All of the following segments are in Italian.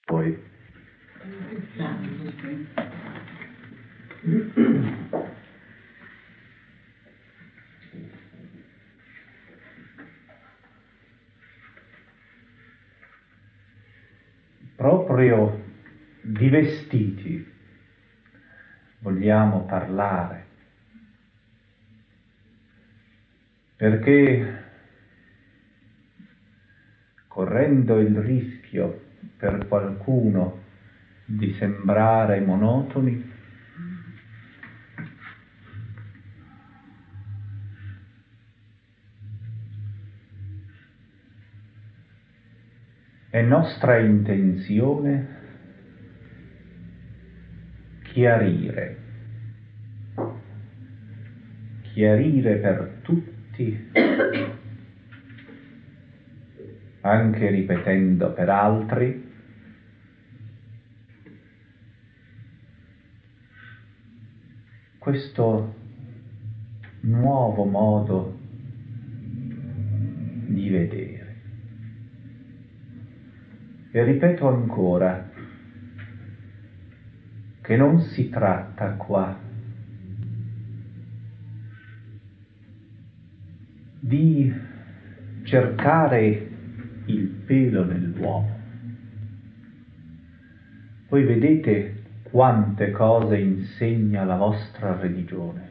Poi proprio di vestiti vogliamo parlare, perché correndo il rischio per qualcuno di sembrare monotoni, è nostra intenzione chiarire per tutti, anche ripetendo per altri, questo nuovo modo di vedere. E ripeto ancora che non si tratta qua di cercare il pelo nell'uovo. Voi vedete quante cose insegna la vostra religione.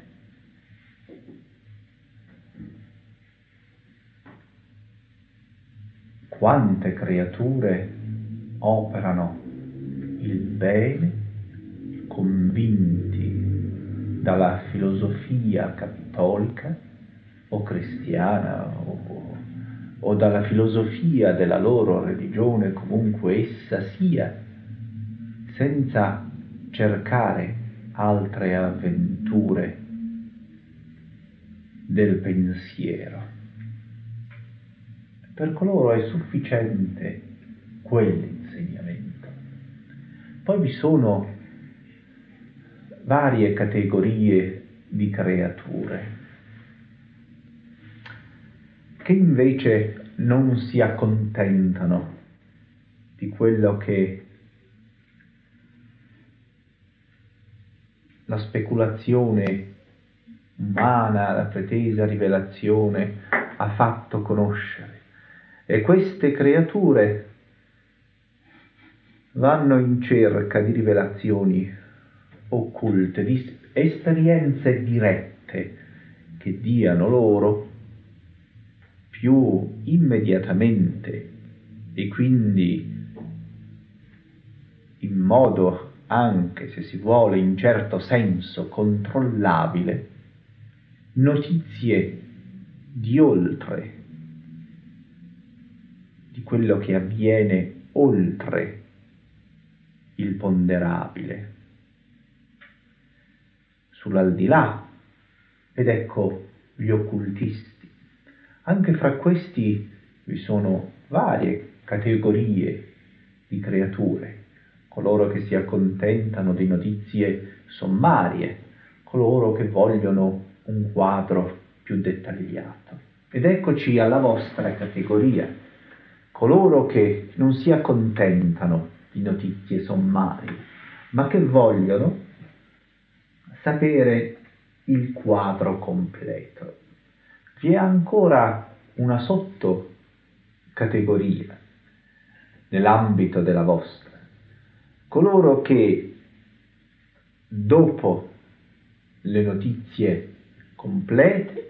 Quante creature operano il bene, convinti dalla filosofia cattolica o cristiana o dalla filosofia della loro religione, comunque essa sia, senza cercare altre avventure del pensiero. Per coloro è sufficiente quell'insegnamento. Poi vi sono varie categorie di creature che invece non si accontentano di quello che la speculazione umana, la pretesa rivelazione ha fatto conoscere. E queste creature vanno in cerca di rivelazioni occulte, di esperienze dirette che diano loro più immediatamente e quindi in modo anche, se si vuole, in certo senso controllabile, notizie di oltre, di quello che avviene oltre il ponderabile, sull'aldilà. Ed ecco gli occultisti. Anche fra questi vi sono varie categorie di creature, coloro che si accontentano di notizie sommarie, coloro che vogliono un quadro più dettagliato. Ed eccoci alla vostra categoria, coloro che non si accontentano di notizie sommarie, ma che vogliono sapere il quadro completo. Vi è ancora una sottocategoria nell'ambito della vostra, coloro che dopo le notizie complete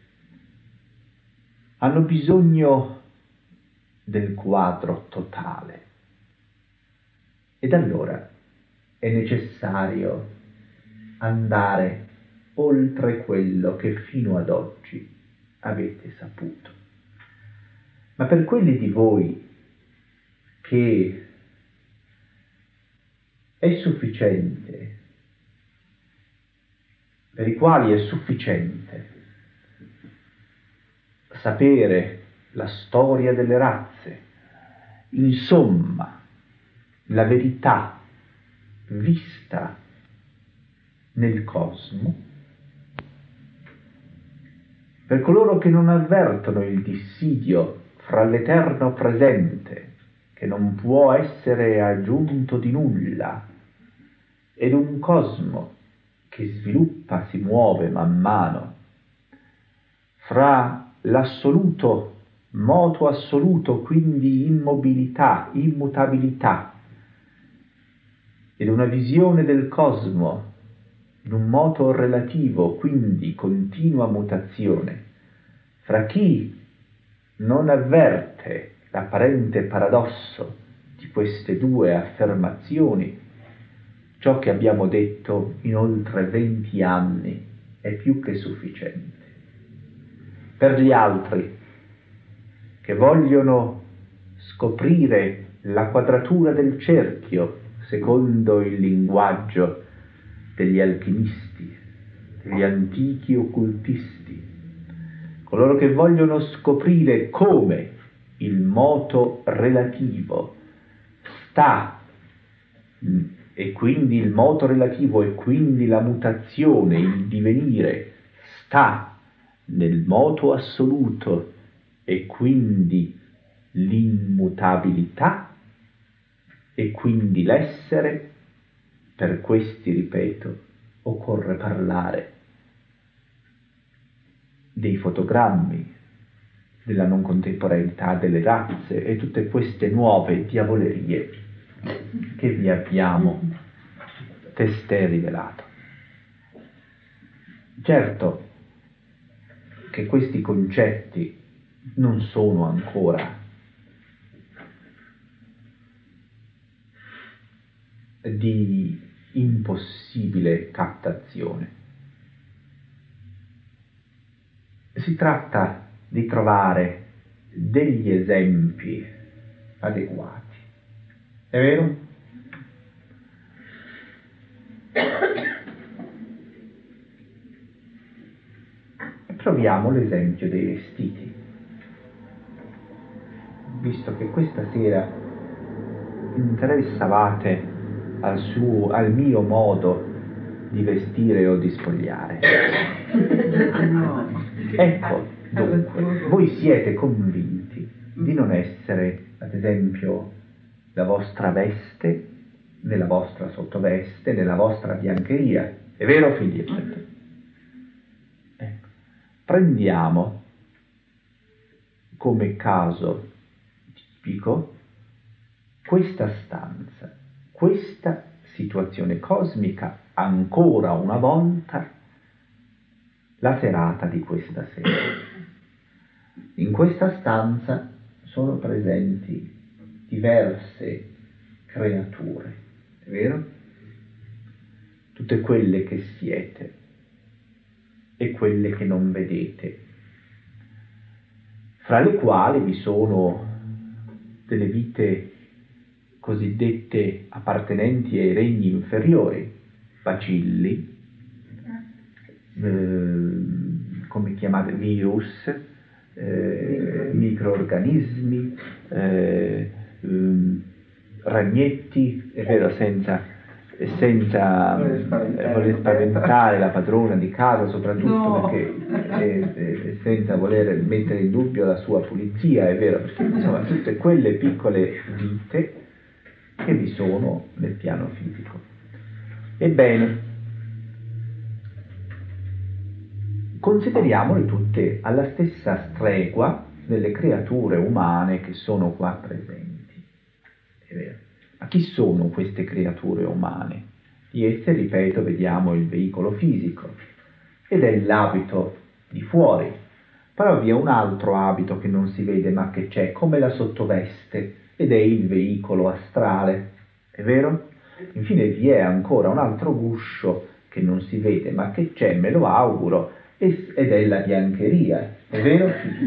hanno bisogno del quadro totale. Ed allora è necessario andare oltre quello che fino ad oggi avete saputo. Ma per quelli di voi che è sufficiente, per i quali è sufficiente sapere la storia delle razze, insomma, la verità vista nel cosmo, per coloro che non avvertono il dissidio fra l'eterno presente, che che non può essere aggiunto di nulla, ed un cosmo che sviluppa, si muove man mano fra l'assoluto, moto assoluto, quindi immobilità, immutabilità, ed una visione del cosmo in un moto relativo, quindi continua mutazione, fra chi non avverte l'apparente paradosso di queste due affermazioni, ciò che abbiamo detto in oltre 20 anni è più che sufficiente. Per gli altri che vogliono scoprire la quadratura del cerchio secondo il linguaggio degli alchimisti, degli antichi occultisti, coloro che vogliono scoprire come il moto relativo sta, e quindi il moto relativo e quindi la mutazione, il divenire, sta nel moto assoluto e quindi l'immutabilità e quindi l'essere. Per questi, ripeto, occorre parlare dei fotogrammi, della non contemporaneità delle razze e tutte queste nuove diavolerie che vi abbiamo testé rivelato. Certo che questi concetti non sono ancora di impossibile captazione. Si tratta di trovare degli esempi adeguati. È vero? Proviamo l'esempio dei vestiti. Visto che questa sera interessavate al mio modo di vestire o di spogliare. Ecco, dunque, voi siete convinti di non essere, ad esempio, la vostra veste, nella vostra sottoveste, nella vostra biancheria. È vero, figli? Ecco. Prendiamo come caso tipico questa stanza, questa situazione cosmica, ancora una volta la serata di questa sera. In questa stanza sono presenti diverse creature, è vero? Tutte quelle che siete e quelle che non vedete, fra le quali vi sono delle vite cosiddette appartenenti ai regni inferiori, bacilli, come chiamate, virus, microorganismi, ragnetti, è vero, senza voler spaventare la padrona di casa, soprattutto no, perché senza voler mettere in dubbio la sua pulizia, è vero, perché insomma tutte quelle piccole vite che vi sono nel piano fisico. Ebbene, consideriamole tutte alla stessa stregua delle creature umane che sono qua presenti. È vero. Ma chi sono queste creature umane? Di esse, ripeto, vediamo il veicolo fisico ed è l'abito di fuori. Però vi è un altro abito che non si vede ma che c'è, come la sottoveste, ed è il veicolo astrale. È vero? Infine vi è ancora un altro guscio che non si vede ma che c'è, me lo auguro, ed è la biancheria. È vero?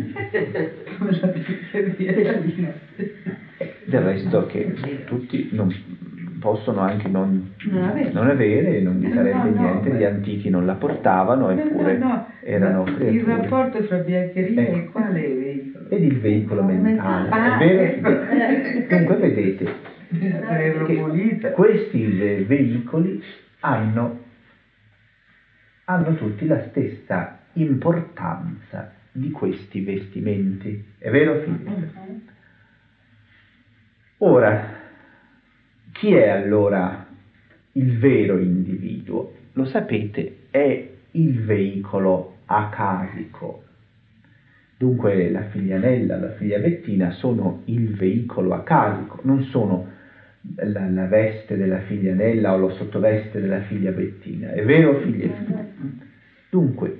Del resto che tutti non possono anche non avere, non vi sarebbe niente, gli antichi non la portavano, eppure erano creature. Il rapporto fra biancheria e quale veicolo? Ed il veicolo mentale, è vero? Dunque vedete che questi veicoli hanno tutti la stessa importanza di questi vestimenti, è vero, figlio? Ora, chi è allora il vero individuo? Lo sapete, è il veicolo acasico. Dunque la figlia Nella, la figlia Bettina sono il veicolo acasico, non sono la veste della figlia Nella o la sottoveste della figlia Bettina. È vero, figlia e figlia? Dunque,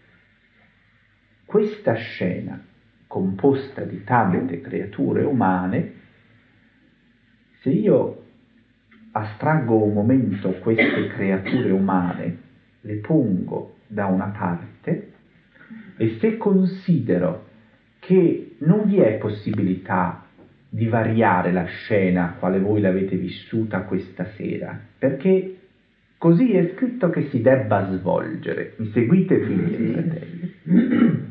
questa scena composta di tante creature umane, se io astraggo un momento queste creature umane, le pongo da una parte, e se considero che non vi è possibilità di variare la scena quale voi l'avete vissuta questa sera, perché così è scritto che si debba svolgere. Mi seguite, figli e fratelli?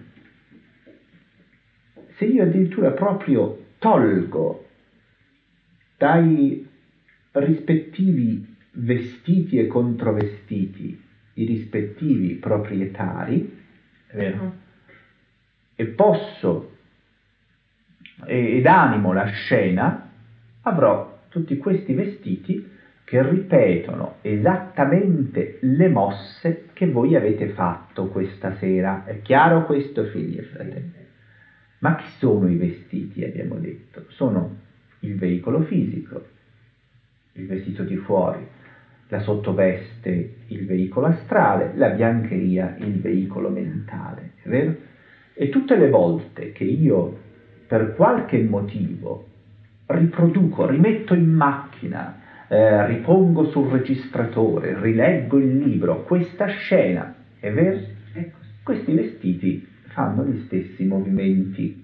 Se io addirittura proprio tolgo dai rispettivi vestiti e controvestiti i rispettivi proprietari, è vero? E posso ed animo la scena, avrò tutti questi vestiti che ripetono esattamente le mosse che voi avete fatto questa sera. È chiaro questo, figli e fratelli? Ma chi sono i vestiti, abbiamo detto? Sono il veicolo fisico, il vestito di fuori, la sottoveste, il veicolo astrale, la biancheria, il veicolo mentale, è vero? E tutte le volte che io, per qualche motivo, riproduco, rimetto in macchina, ripongo sul registratore, rileggo il libro, questa scena, è vero? Questi vestiti fanno gli stessi movimenti.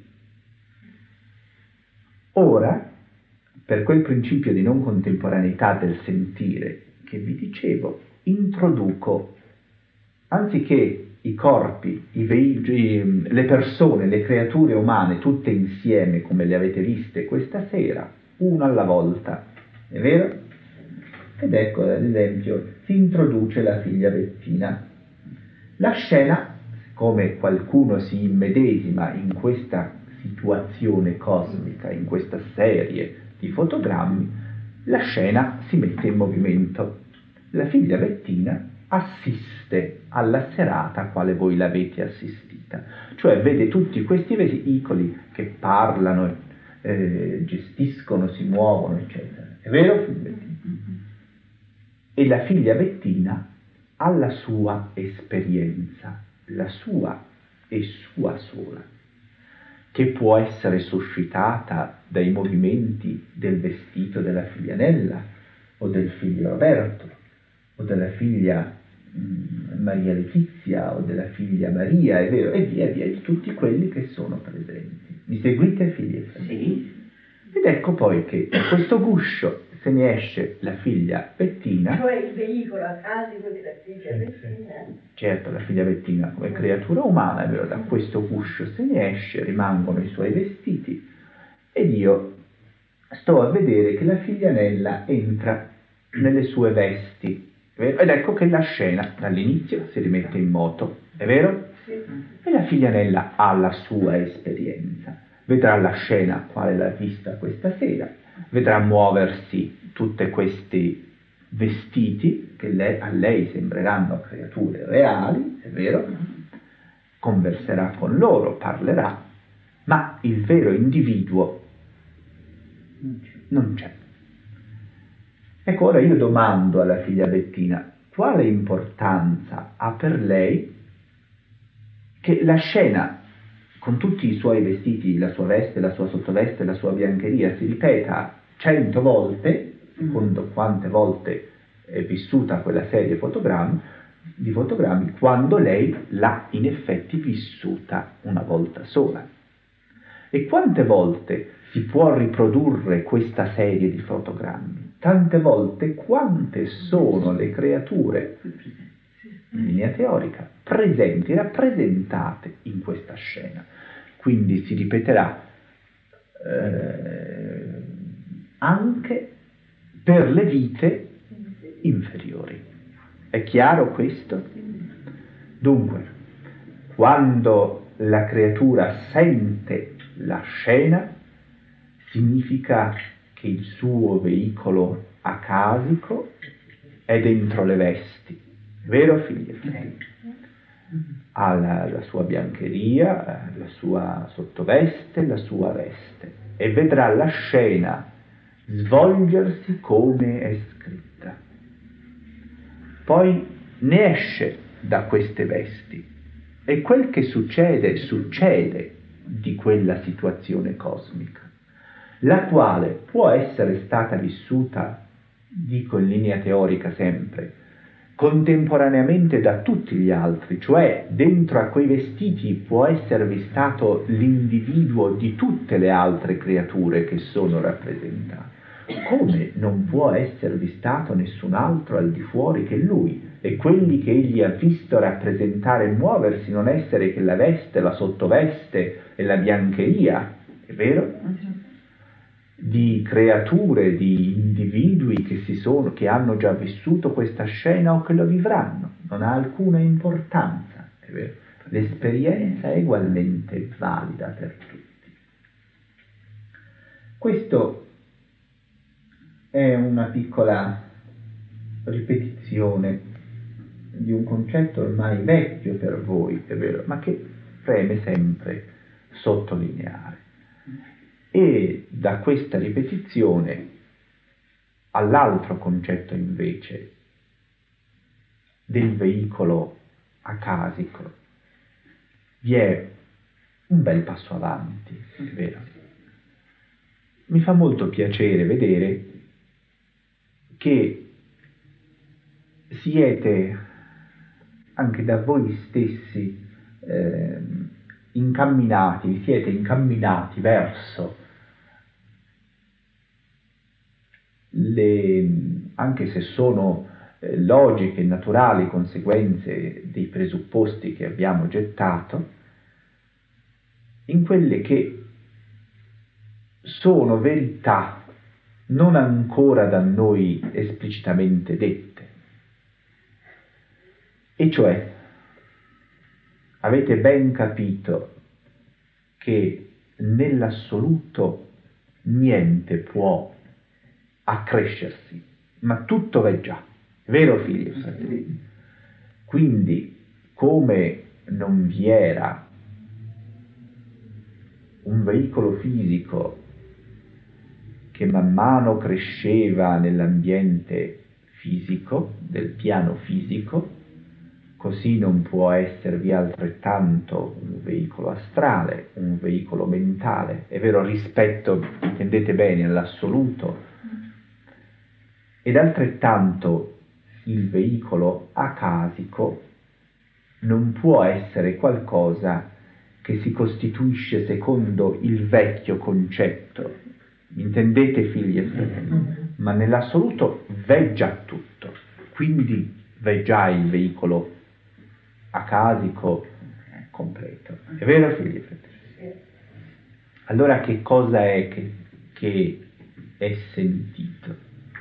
Ora, per quel principio di non contemporaneità del sentire che vi dicevo, introduco, anziché i corpi, le persone, le creature umane tutte insieme come le avete viste questa sera, una alla volta, è vero? Ed ecco, ad esempio, si introduce la figlia Bettina. La scena, come qualcuno si immedesima in questa situazione cosmica, in questa serie di fotogrammi, la scena si mette in movimento. La figlia Bettina assiste alla serata a quale voi l'avete assistita, cioè vede tutti questi veicoli che parlano, gestiscono, si muovono, eccetera. È vero, figlia Bettina? E la figlia Bettina ha la sua esperienza, la sua e sua sola, che può essere suscitata dai movimenti del vestito della figlia Nella, o del figlio Roberto, o della figlia Maria Letizia, o della figlia Maria, è vero, e via via di tutti quelli che sono presenti. Mi seguite, figli e fratelli? Sì. Ed ecco poi che da questo guscio se ne esce la figlia Bettina, cioè il veicolo acasico della figlia Bettina. Certo, la figlia Bettina come creatura umana, è vero, da questo guscio se ne esce, rimangono i suoi vestiti, ed io sto a vedere che la figlia Nella entra nelle sue vesti, ed ecco che la scena dall'inizio si rimette in moto, è vero? Sì. E la figlia Nella ha la sua esperienza, vedrà la scena quale l'ha vista questa sera, vedrà muoversi tutti questi vestiti che a lei sembreranno creature reali, è vero? Converserà con loro, parlerà, ma il vero individuo non c'è. Ecco, ora io domando alla figlia Bettina quale importanza ha per lei che la scena con tutti i suoi vestiti, la sua veste, la sua sottoveste, la sua biancheria si ripeta 100 volte, secondo quante volte è vissuta quella serie di fotogrammi, quando lei l'ha in effetti vissuta una volta sola. E quante volte si può riprodurre questa serie di fotogrammi? Tante volte quante sono le creature, in linea teorica, presenti, rappresentate in questa scena. Quindi si ripeterà anche per le vite inferiori. È chiaro questo? Dunque, quando la creatura sente la scena, significa che il suo veicolo acasico è dentro le vesti, vero figli e fratelli? Ha la sua biancheria, la sua sottoveste, la sua veste, e vedrà la scena svolgersi come è scritta. Poi ne esce da queste vesti e quel che succede di quella situazione cosmica, la quale può essere stata vissuta, dico in linea teorica sempre, contemporaneamente da tutti gli altri, cioè dentro a quei vestiti può esservi stato l'individuo di tutte le altre creature che sono rappresentate, come non può esservi stato nessun altro al di fuori che lui, e quelli che egli ha visto rappresentare e muoversi non essere che la veste, la sottoveste e la biancheria, è vero? Di creature, di individui che hanno già vissuto questa scena o che lo vivranno, non ha alcuna importanza, è vero? L'esperienza è ugualmente valida per tutti. Questo è una piccola ripetizione di un concetto ormai vecchio per voi, è vero, ma che preme sempre sottolineare. E da questa ripetizione all'altro concetto invece del veicolo acasico vi è un bel passo avanti, è vero. Mi fa molto piacere vedere che siete anche da voi stessi vi siete incamminati verso anche se sono logiche e naturali conseguenze dei presupposti che abbiamo gettato, in quelle che sono verità non ancora da noi esplicitamente dette. E cioè, avete ben capito che nell'assoluto niente può accrescersi, ma tutto è già, vero figli e fratelli? Quindi, come non vi era un veicolo fisico che man mano cresceva nell'ambiente fisico, del piano fisico, così non può esservi altrettanto un veicolo astrale, un veicolo mentale, è vero, rispetto, intendete bene, all'assoluto, ed altrettanto il veicolo acasico non può essere qualcosa che si costituisce secondo il vecchio concetto, intendete figli e fratelli, ma nell'assoluto v'è già tutto, quindi v'è già il veicolo acasico completo, è vero figli e fratelli? Allora che cosa è che è sentito?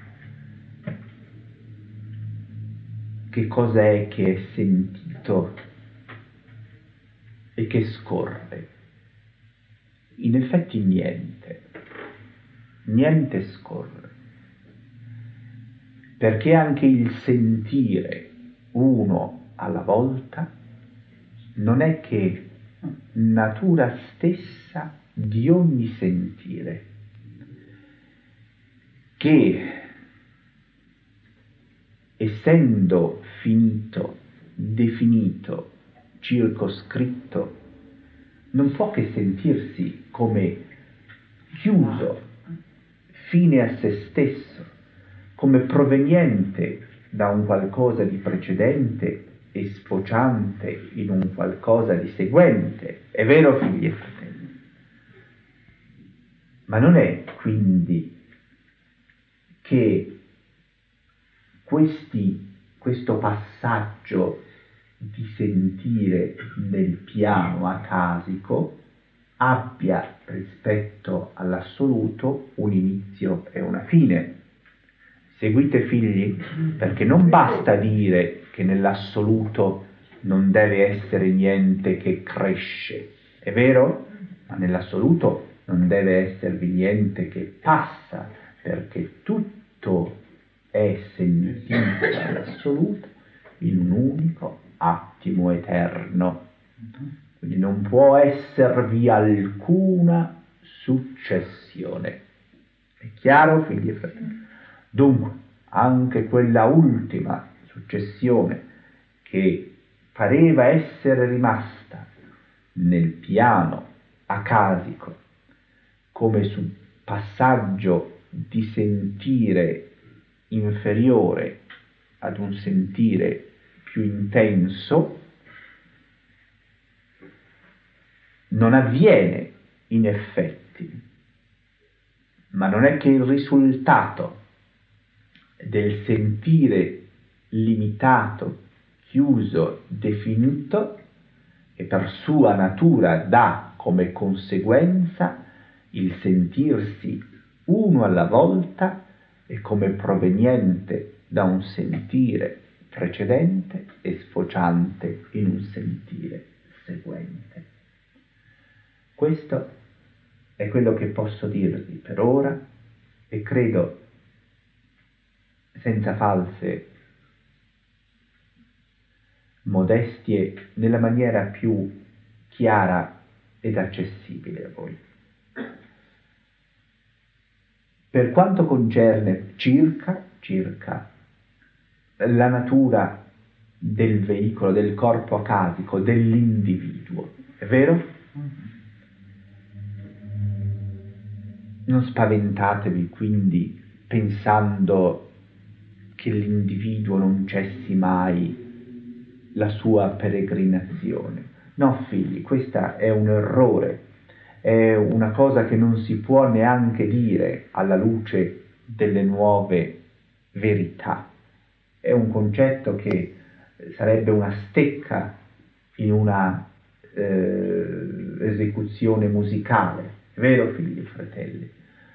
Che cosa è che è sentito e che scorre? In effetti niente scorre, perché anche il sentire uno alla volta non è che natura stessa di ogni sentire, che essendo finito, definito, circoscritto, non può che sentirsi come chiuso, fine a se stesso, come proveniente da un qualcosa di precedente e sfociante in un qualcosa di seguente. È vero, figli e fratelli? Ma non è quindi che questo passaggio di sentire nel piano acasico abbia rispetto all'assoluto un inizio e una fine. Seguite figli? Perché non basta dire che nell'assoluto non deve essere niente che cresce, è vero? Ma nell'assoluto non deve esservi niente che passa, perché tutto è sentito dall'assoluto in un unico attimo eterno. Quindi non può esservi alcuna successione. È chiaro, figli e fratelli? Dunque, anche quella ultima successione che pareva essere rimasta nel piano acasico come su passaggio di sentire inferiore ad un sentire più intenso, non avviene in effetti, ma non è che il risultato del sentire limitato, chiuso, definito, che per sua natura dà come conseguenza il sentirsi uno alla volta e come proveniente da un sentire precedente e sfociante in un sentire seguente. Questo è quello che posso dirvi per ora e credo senza false modestie, nella maniera più chiara ed accessibile a voi. Per quanto concerne circa la natura del veicolo, del corpo acasico, dell'individuo, è vero? Non spaventatevi quindi pensando che l'individuo non cessi mai la sua peregrinazione. No, figli, questo è un errore, è una cosa che non si può neanche dire alla luce delle nuove verità. È un concetto che sarebbe una stecca in una esecuzione musicale. È vero, figli e fratelli?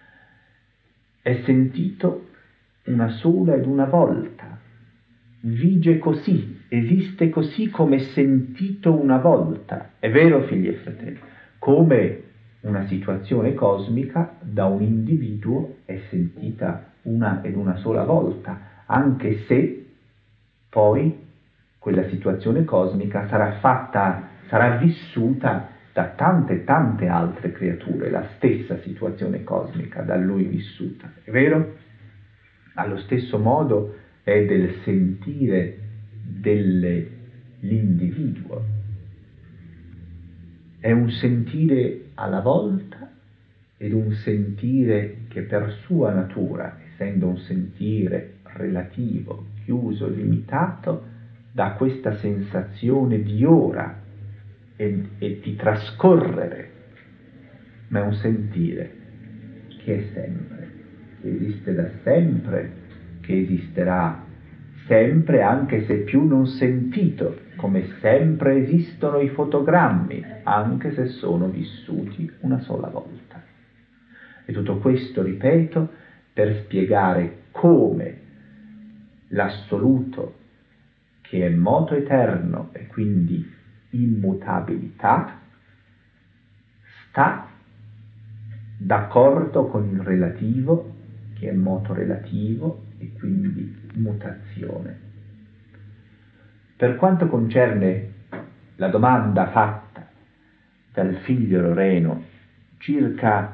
È sentito una sola ed una volta, vige così, esiste così come sentito una volta. È vero, figli e fratelli? Come una situazione cosmica da un individuo è sentita una ed una sola volta, anche se poi quella situazione cosmica sarà vissuta da tante altre creature, la stessa situazione cosmica da lui vissuta, è vero? Allo stesso modo è del sentire dell'individuo. È un sentire alla volta ed un sentire che per sua natura, essendo un sentire relativo, chiuso, limitato, dà questa sensazione di ora e di trascorrere, ma è un sentire che è sempre, che esiste da sempre, che esisterà sempre, anche se più non sentito, come sempre esistono i fotogrammi, anche se sono vissuti una sola volta. E tutto questo, ripeto, per spiegare come l'assoluto, che è moto eterno e quindi immutabilità, sta d'accordo con il relativo, che è moto relativo e quindi mutazione. Per quanto concerne la domanda fatta dal figlio Loreno circa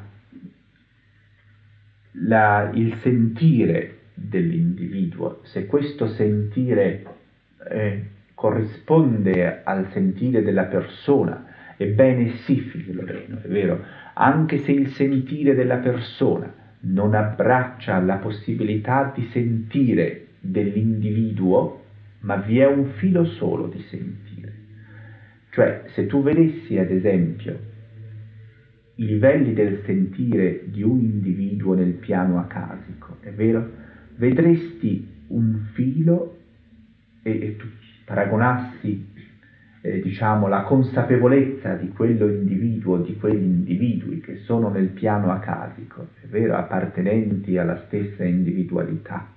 il sentire dell'individuo, se questo sentire corrisponde al sentire della persona, ebbene sì, figlio Loreno, è vero, anche se il sentire della persona non abbraccia la possibilità di sentire dell'individuo, ma vi è un filo solo di sentire. Cioè, se tu vedessi ad esempio i livelli del sentire di un individuo nel piano acasico, è vero? Vedresti un filo e tu paragonassi la consapevolezza di quello individuo, di quegli individui che sono nel piano acasico, è vero, appartenenti alla stessa individualità.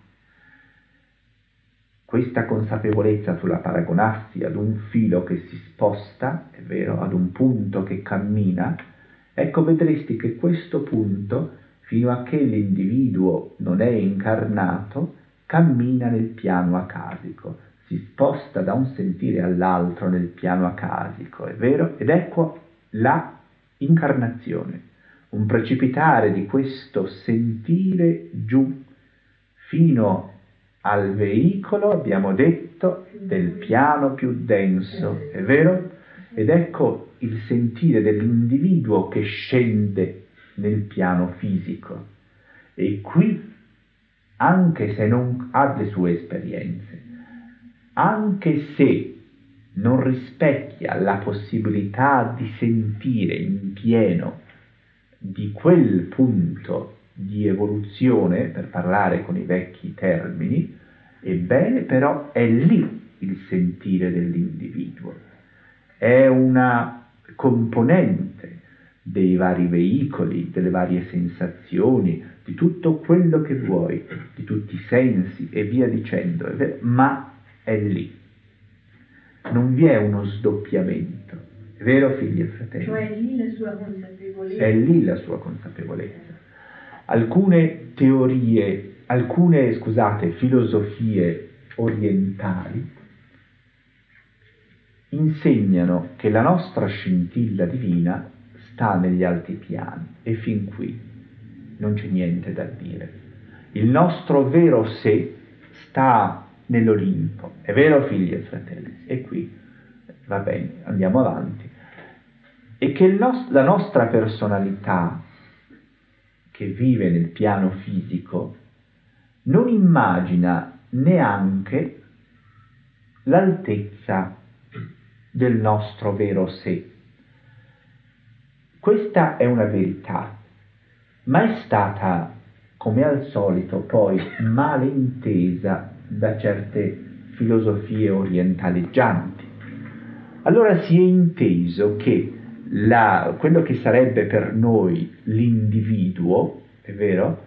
Questa consapevolezza tu la paragonassi ad un filo che si sposta, è vero, ad un punto che cammina, ecco vedresti che questo punto fino a che l'individuo non è incarnato, cammina nel piano acasico, si sposta da un sentire all'altro nel piano acasico, è vero? Ed ecco la incarnazione, un precipitare di questo sentire giù fino al veicolo, abbiamo detto, del piano più denso, è vero? Ed ecco il sentire dell'individuo che scende nel piano fisico. E qui, anche se non ha le sue esperienze, anche se non rispecchia la possibilità di sentire in pieno di quel punto di evoluzione, per parlare con i vecchi termini, ebbene però è lì il sentire dell'individuo, è una componente dei vari veicoli, delle varie sensazioni, di tutto quello che vuoi, di tutti i sensi e via dicendo, è vero? Ma è lì, non vi è uno sdoppiamento, è vero figli e fratelli? Cioè è lì la sua consapevolezza. È lì la sua consapevolezza. Alcune teorie, filosofie orientali insegnano che la nostra scintilla divina sta negli alti piani e fin qui non c'è niente da dire. Il nostro vero sé sta nell'Olimpo, è vero figli e fratelli? E qui, va bene, andiamo avanti. E che la nostra personalità, che vive nel piano fisico, non immagina neanche l'altezza del nostro vero sé. Questa è una verità, ma è stata, come al solito, poi male intesa da certe filosofie orientaleggianti. Allora si è inteso che quello che sarebbe per noi l'individuo, è vero?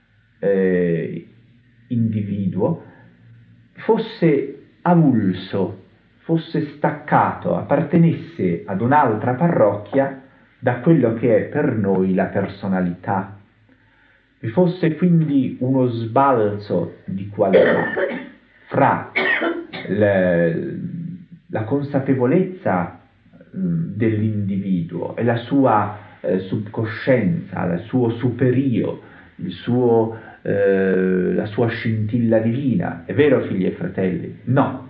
Individuo, fosse avulso, fosse staccato, appartenesse ad un'altra parrocchia da quello che è per noi la personalità. Vi fosse quindi uno sbalzo di qualità fra la consapevolezza dell'individuo e la sua subcoscienza, il suo superio, la sua scintilla divina. È vero, figli e fratelli? No.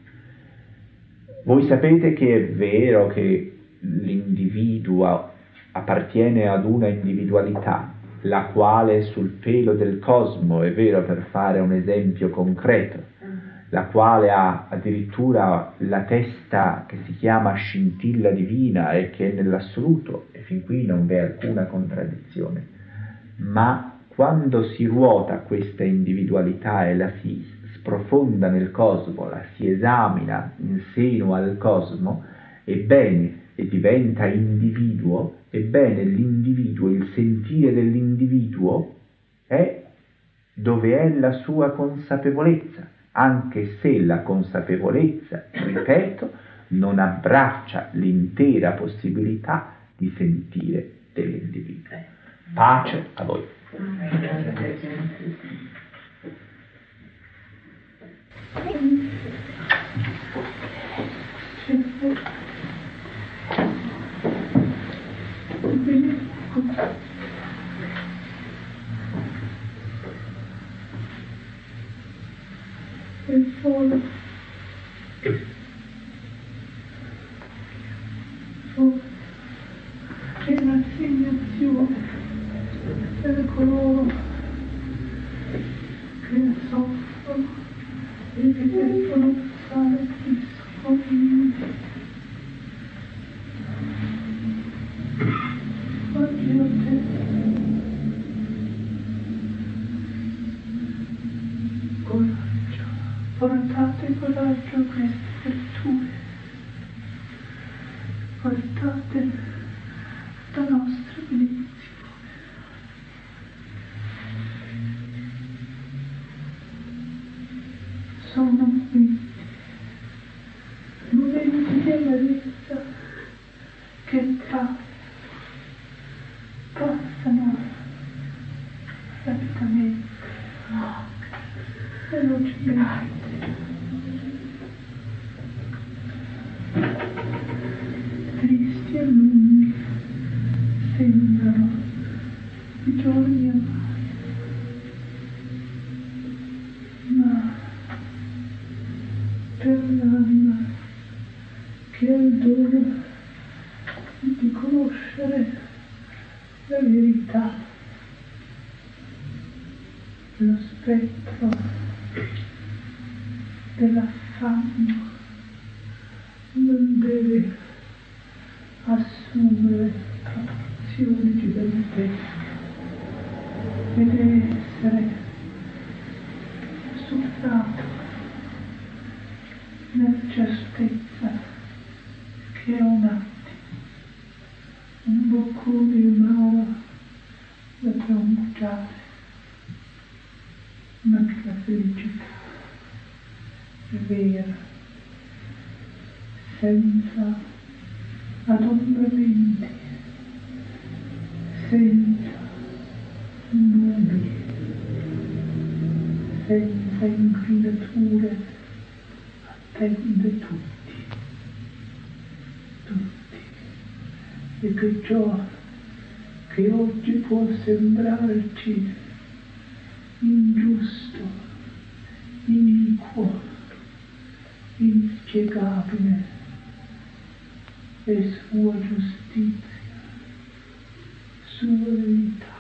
Voi sapete che è vero che l'individuo appartiene ad una individualità, la quale è sul pelo del cosmo, è vero, per fare un esempio concreto, la quale ha addirittura la testa che si chiama scintilla divina e che è nell'assoluto, e fin qui non vi è alcuna contraddizione. Ma quando si ruota questa individualità e la si sprofonda nel cosmo, la si esamina in seno al cosmo, ebbene, e diventa individuo, ebbene l'individuo, il sentire dell'individuo è dove è la sua consapevolezza, anche se la consapevolezza, ripeto, non abbraccia l'intera possibilità di sentire dell'individuo. Pace a voi. Il sole è l'assegnazione per coloro che soffrono e che devono passare il sofferimento. Oggi a te coraggio, portate coraggio a queste virtù, portate la nostra benedizione. Sono momenti di amarezza che passano velocemente. Tristi e lunghi sembrano i giorni amari, ma per l'anima che ha il dono di conoscere la verità, lo spettro dell'affanno non deve assumere proporzioni gigantesche e deve essere superato nella certezza che è un attimo, un boccone amaro da tramucciare, ma che la felicità è vera, senza adombramenti, senza nubi, senza inclinature, attende tutti, e che ciò che oggi può sembrarci ingiusto, iniquo, inspiegabile, è sua giustizia, sua verità.